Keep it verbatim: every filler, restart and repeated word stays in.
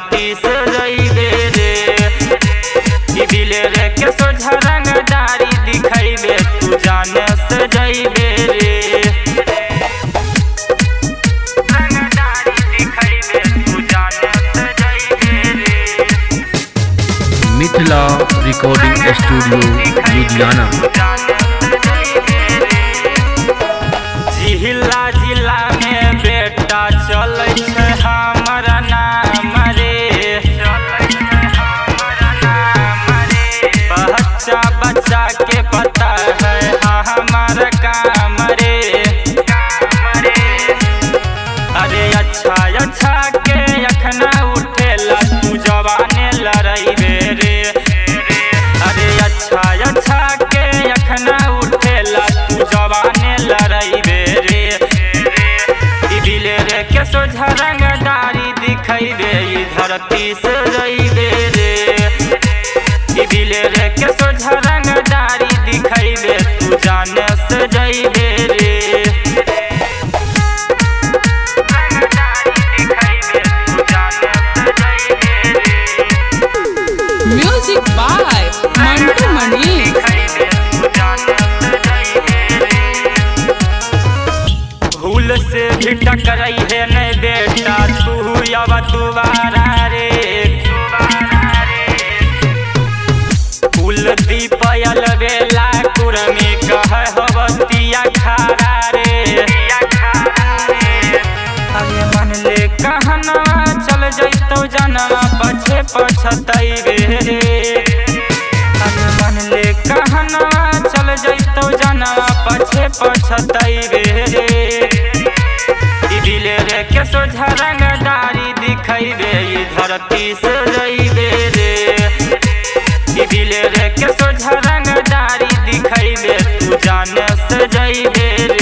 धरती से जइबे रे। ई दिले रे के सोझा रंगदारी दिखैबे तू जाने से जइबे रे। Mithila recording studio Ludhiana. जिला जिला में बेटा चलै छै हमर नाम रे। बच्चा बच्चा के पता है हमार काम रे। अरे अच्छा अच्छा के अखना उठेला तू जवाने लड़ैबे रे। अरे अच्छा अच्छा के अखना उठेला तू जवाने लड़ैबे रे। ई दिले रे के सोझा रंगदारी दिखैबे ई धरती से जइबे रे। ई दिले रे के सोझा रंगदारी दिखैबे तू जाने से जइबे रे। Music by Mantu Mani. भूल से भी टकराई है नहीं बेटा तू अब दोबारा रे। कुल दीपयल बेला कुरमी कह हवतिया खारा रे। अरे मन ले कहना चल जैतौ जनवा पछे पछतैबे रे। अरे मन ले कहना चल जैतौ जनवा पछे पछतैबे रे। ई दिले रे के सोझा रंगदारी दिखैबे ई धरती से जइबे रे। ई दिले रे के सोझा रंगदारी दिखैबे तू जाने से जइबे रे।